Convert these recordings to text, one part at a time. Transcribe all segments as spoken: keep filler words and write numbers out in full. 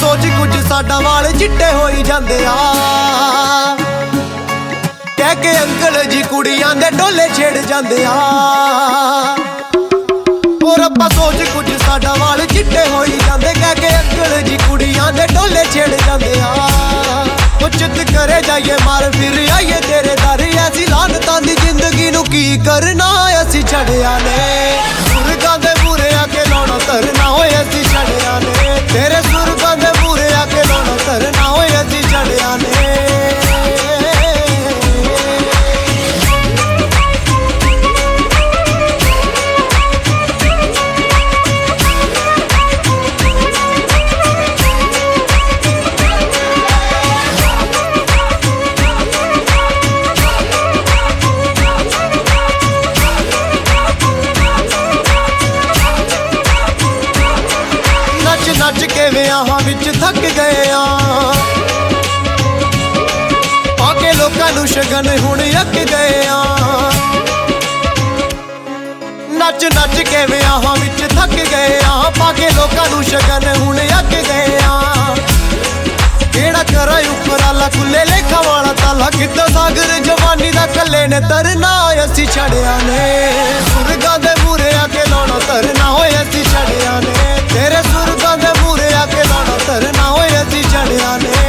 ਸੋਚ ਕੁਝ ਸਾਡਾ ਵਾਲ ਚਿੱਟੇ ਹੋਈ ਜਾਂਦੇ ਆ ਕਹਿ ਕੇ ਅੰਕਲ ਜੀ ਕੁੜੀਆਂ ਦੇ ਢੋਲੇ ਛੇੜ ਜਾਂਦੇ ਆ ਓ ਰੱਬਾ ਸੋਚ ਕੁਝ ਸਾਡਾ ਵਾਲ ਚਿੱਟੇ ਹੋਈ ਜਾਂਦੇ ਕਹਿ ਕੇ ਅੰਕਲ ਜੀ ਕੁੜੀਆਂ ਦੇ ਢੋਲੇ ਛੇੜ ਜਾਂਦੇ ਆ ਓ ਚਿੱਤ ਕਰੇ ਜਾਈਏ ਮਾਰ ਫਿਰ ਆਈਏ ਤੇਰੇ ਦਰ ਐਸੀ ਲਾਨਤਾਂ ਦੀ ਜ਼ਿੰਦਗੀ ਨੂੰ ਕੀ ਕਰਨਾ ਅਸੀਂ ਛੜਿਆ ਨੇ ਸੁਰਗਾਂ ਦੇ ਮੂਹਰੇ ਆ ਕੇ ਲਾਉਣਾ ਧਰਨਾ ਹੋਏ ਅਸੀਂ ਛੜਿਆ ਨੇ ਤੇਰੇ ਸੁਰਗਾਂ ਦੇ ਮੂਹਰੇ ਆ ਕੇ ਲਾਉਣਾ ਧਰਨਾ ਹੋਏ ਅਸੀਂ ਛੜਿਆ ਨੇ ਨੱਚ ਕੇ ਵਿਆਹਾਂ ਵਿੱਚ ਥੱਕ ਗਏ ਆ ਪਾ ਕੇ ਲੋਕਾਂ ਨੂੰ ਸ਼ਗਨ ਹੁਣ ਅੱਕ ਗਏ ਆ ਨੱਚ ਨੱਚ ਕੇ ਵਿਆਹਾਂ ਵਿੱਚ ਥੱਕ ਗਏ ਆ ਪਾ ਕੇ ਲੋਕਾਂ ਨੂੰ ਸ਼ਗਨ ਹੁਣ ਅੱਕ ਗਏ ਆ ਕਿਹੜਾ ਕਰਾਂ ਉਪਰਾਲਾ ਖੁੱਲੇ ਲੇਖਾਂ ਵਾਲਾ ਤਾਲਾ ਕਿੱਦਾਂ ਸਾਗਰ ਜਵਾਨੀ ਦਾ ਕੱਲੇ ਨੇ ਤਰਨਾ ਅਸੀਂ ਛੜਿਆ ਨੇ ਸੁਰਗਾਂ ਦੇ ਮੂਹਰੇ ਆ ਕੇ ਲਾਉਣਾ ਧਰਨਾ ਹੋਏ ਅਸੀਂ ਛੜਿਆ ਨੇ ਤੇਰੇ ਸੁਰਗਾਂ ਦੇ ਮੂਹਰੇ ਆ ਕੇ ਲਾਉਣਾ ਧਰਨਾ ਹੋਏ ਅਸੀਂ ਛੜਿਆ ਨੇ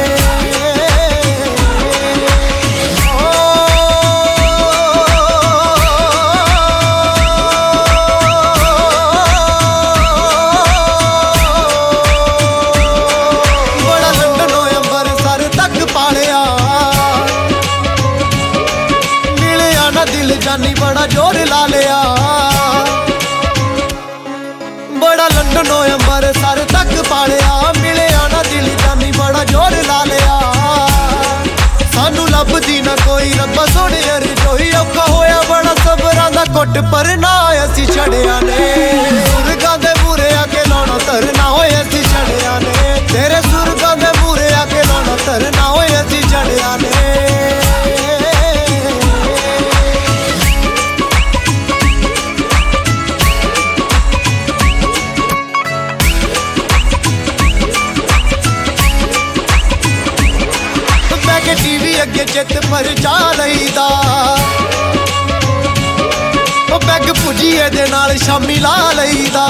ਦਿਲ ਜਾਨੀ ਬੜਾ ਜ਼ੋਰ ਲਾ ਲਿਆ ਬੜਾ ਲੰਡਨੋਂ ਅੰਬਰਸਰ ਤੱਕ ਪਾਲਿਆ ਮਿਲਿਆ ਨਾ ਦਿਲ ਜਾਨੀ ਬੜਾ ਜ਼ੋਰ ਲਾ ਲਿਆ ਸਾਨੂੰ ਲੱਭਦੀ ਨਾ ਕੋਈ ਰੱਬਾ ਸੋਹਣੇ ਅਰਜ਼ੋਈ ਔਖਾ ਹੋਇਆ ਬੜਾ ਸਬਰਾਂ ਦਾ ਘੁੱਟ ਪਰ ਨਾ ਅਸੀਂ ਛੜਿਆ ਨੇ ਸੁਰਗਾਂ ਦੇ ਮੂਹਰੇ ਆ ਕੇ ਲਾਉਣਾ ਧਰਨਾ ਹੋਏ ਅਸੀਂ ਛੜਿਆ ਨੇ ਤੇਰੇ ਸੁਰਗਾਂ ਦੇ ਮੂਹਰੇ ਆ ਕੇ ਲਾਉਣਾ ਧਰਨਾ ਹੋਏ ਅਸੀਂ ਛੜਿਆ ਨੇ ਟੀਵੀ ਅੱਗੇ ਚਿੱਤ ਪਰ ਜਾ ਲਈਦਾ ਉਹ ਬੈਗ ਭੁਜੀਏ ਦੇ ਨਾਲ ਸ਼ਾਮੀ ਲਾ ਲਈਦਾ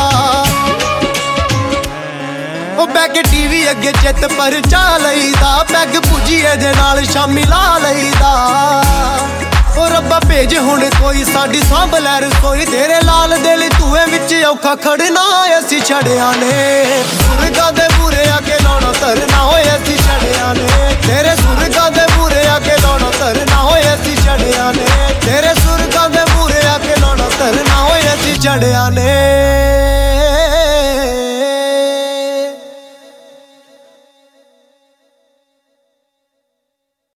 ਉਹ ਬੈਗ ਟੀਵੀ ਅੱਗੇ ਚਿੱਤ ਪਰ ਜਾ ਲਈਦਾ ਬੈਗ ਭੁਜੀਏ ਦੇ ਨਾਲ ਸ਼ਾਮੀ ਲਾ ਲਈਦਾ ਉਹ ਰੱਬਾ ਭੇਜ ਹੁਣ ਕੋਈ ਸਾਡੀ ਸਾਂਭ ਲੈ ਰਸੋਈ ਤੇਰੇ ਲਾਲ ਦਿਲ ਧੂਏ ਵਿੱਚ ਔਖਾ ਖੜਨਾ ਅਸੀਂ ਛੜਿਆ ਨੇ ਸੁਰਗਾਂ ਦੇ